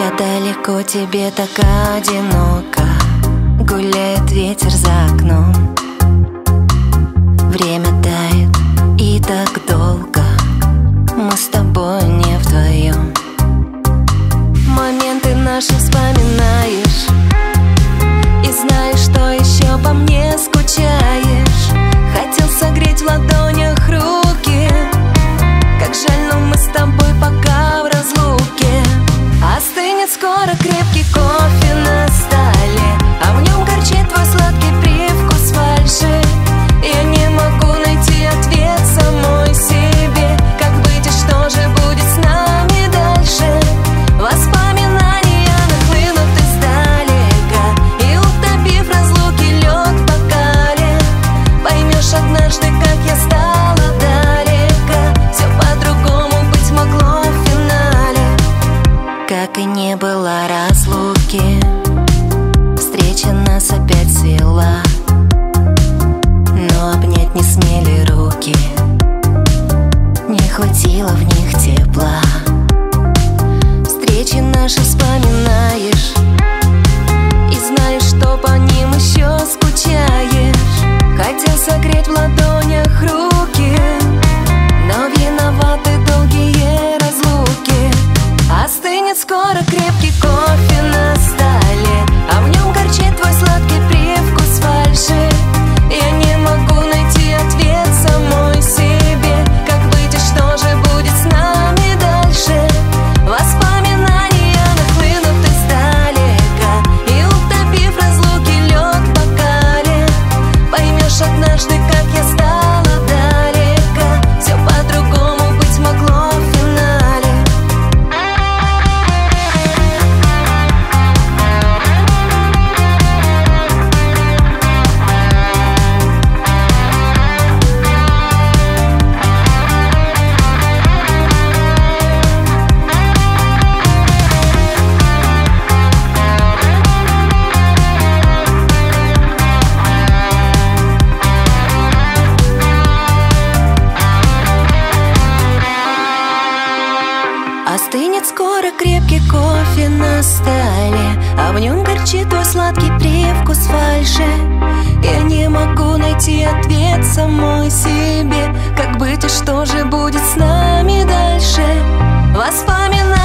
Я далеко, тебе так одиноко. Гуляет ветер за окном. Время тает и так долго. Мы с тобой не вдвоем. Моменты наши вспоминаешь и знаешь, что еще по мне скучаешь. Хотел согреть в ладонях руки. Как жаль, но мы с тобой пока в разлуке. Остынет скоро крепкий кофе на столе, а в нем горчит твой сладкий привкус фальши. Я не могу найти ответ самой себе. Как быть и что же будет с нами дальше? Воспоминания нахлынут издалека, и утопив разлуки лед в бокале. Поймешь однажды, как я стала далека. Все по-другому быть могло в финале. Как и не было разлуки, встреча нас опять свела. Но обнять не смели руки, не хватило в них тепла. Встречи наши вспоминаешь и знаешь, что по ним еще скучаешь. Хотел согреть в ладонях руки, но виноваты долгие разлуки. Остынет скоро крепкий кофе на столе, а в нем горчит твой сладкий привкус фальши. Я не могу найти ответ самой себе. Как быть и что же будет с нами дальше? Воспоминания нахлынут издалека, и утопив разлуки лед в бокале. Поймешь однажды, как я стала далека. Все по-другому быть могло в финале. Остынет скоро крепкий кофе на столе, а в нем горчит твой сладкий привкус фальши. Я не могу найти ответ самой себе. Как быть и что же будет с нами дальше? Воспоминания